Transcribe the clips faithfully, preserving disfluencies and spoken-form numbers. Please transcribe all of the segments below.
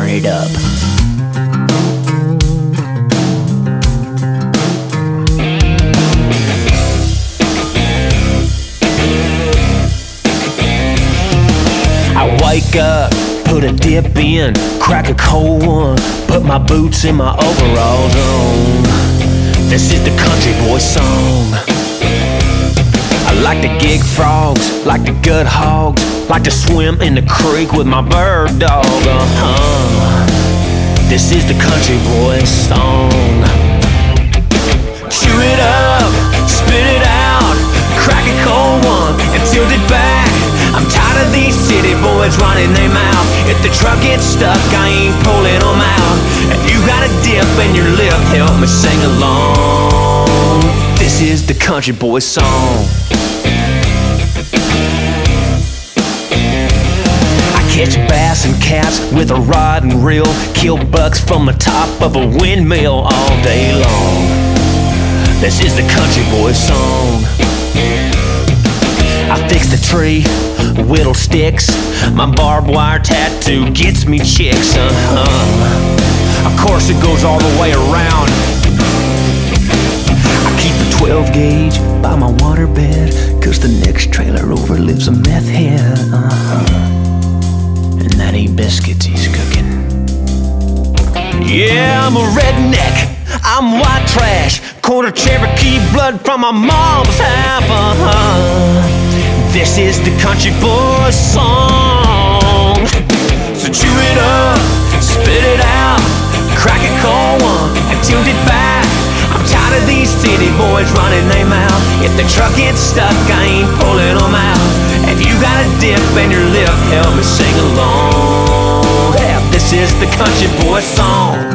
it up. I wake up, put a dip in, crack a cold one, put my boots in my overalls on. This is the country boy song. I like to gig frogs, like to gut hogs, like to swim in the creek with my bird dog. Uh-huh. This is the country boy song. Chew it up, spit it out, crack a cold one and tilt it back. I'm tired of these city boys running their mouth. If the truck gets stuck, I ain't pulling them out. If you got a dip in your lip, help me sing along. This is the country boy song. I catch bass and cats with a rod and reel, kill bucks from the top of a windmill all day long. This is the country boy song. I fix the tree, whittle sticks, my barbed wire tattoo gets me chicks, uh-huh. Of course it goes all the way around. I keep a twelve gauge by my waterbed, cause the next trailer over lives a meth head, uh-huh. And that ain't biscuits he's cooking. Yeah, I'm a redneck, I'm white trash, quarter Cherokee blood from my mom's half, uh-huh. This is the country boy song. So chew it up, spit it out, crack a cold one and tilt it back. I'm tired of these city boys running their mouth. If the truck gets stuck, I ain't pulling them out. If you got a dip in your lip, help me sing along. Yeah, this is the country boy song.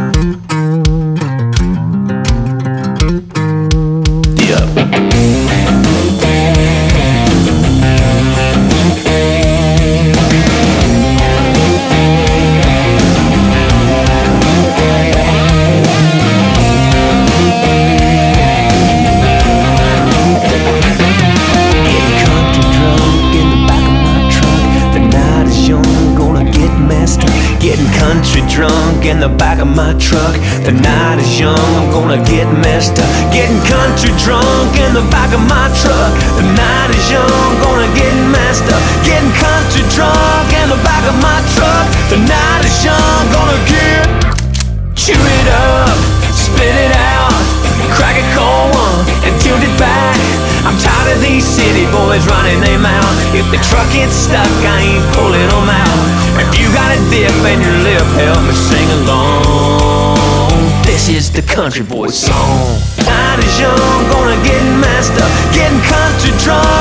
Getting country drunk in the back of my truck. The night is young, I'm gonna get messed up. Getting country drunk in the back of my truck. The night is young, I'm gonna get messed up. Getting country drunk in the back of my truck. The night is young, gonna get. Chew it up, spit it out, crack a cold one and tilt it back. I'm tired of these city boys running their mouth. If the truck gets stuck, I ain't pulling them out. If you got a dip in your lip, help me sing along. This is the country boy song. Night is young, gonna get messed up. Getting country drunk